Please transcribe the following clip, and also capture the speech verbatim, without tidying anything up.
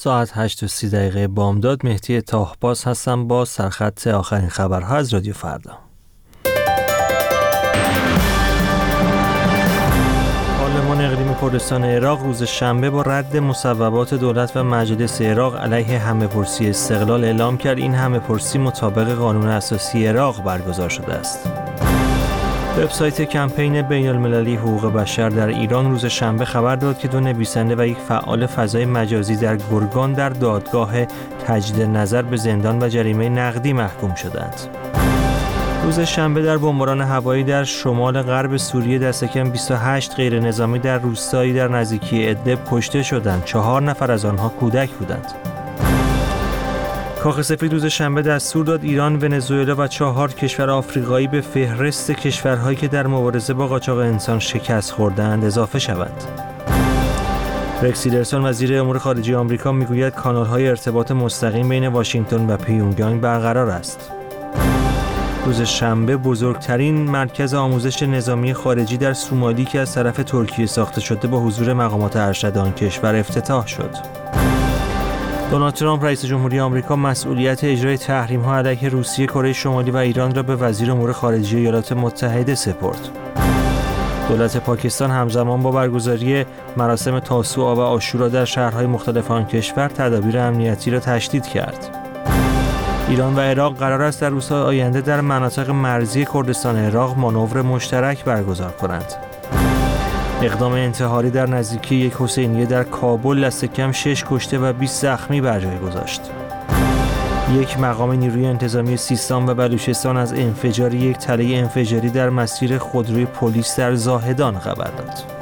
ساعت هشت و سی دقیقه بامداد. مهدی تاهباز هستم با سرخط آخرین خبرها از رادیو فردا. پارلمان اقلیمی کردستان عراق روز شنبه با رد مصوبات دولت و مجلس عراق علیه همه‌پرسی استقلال اعلام کرد این همه‌پرسی مطابق قانون اساسی عراق برگزار شده است. وبسایت کمپین بین‌المللی حقوق بشر در ایران روز شنبه خبر داد که دو نویسنده و یک فعال فضای مجازی در گرگان در دادگاه تجدید نظر به زندان و جریمه نقدی محکوم شدند. روز شنبه در بمباران هوایی در شمال غرب سوریه دست کم بیست و هشت غیر نظامی در روستایی در نزدیکی ادلب کشته شدند. چهار نفر از آنها کودک بودند. کاخ سفید روز شنبه دستور داد ایران، ونزوئلا و چهار کشور آفریقایی به فهرست کشورهایی که در مبارزه با قاچاق انسان شکست خورده‌اند اضافه شوند. رکس تیلرسون وزیر امور خارجه آمریکا میگوید کانال‌های ارتباط مستقیم بین واشنگتن و پیونگیانگ برقرار است. روز شنبه بزرگترین مرکز آموزش نظامی خارجی در سومالی که از طرف ترکیه ساخته شده با حضور مقامات ارشد آن کشور افتتاح شد. دونالد ترامپ رئیس جمهوری آمریکا مسئولیت اجرای تحریم‌ها علیه روسیه، کره شمالی و ایران را به وزیر امور خارجه ایالات متحده سپرد. دولت پاکستان همزمان با برگزاری مراسم تاسوعا و عاشورا در شهرهای مختلف آن کشور تدابیر امنیتی را تشدید کرد. ایران و عراق قرار است در روزهای آینده در مناطق مرزی کردستان عراق مانور مشترک برگزار کنند. اقدام انتحاری در نزدیکی یک حسینیه در کابل دست کم شش کشته و بیست زخمی بر جای گذاشت. یک مقام نیروی انتظامی سیستان و بلوچستان از انفجار یک تله انفجاری در مسیر خودروی پلیس در زاهدان خبر داد.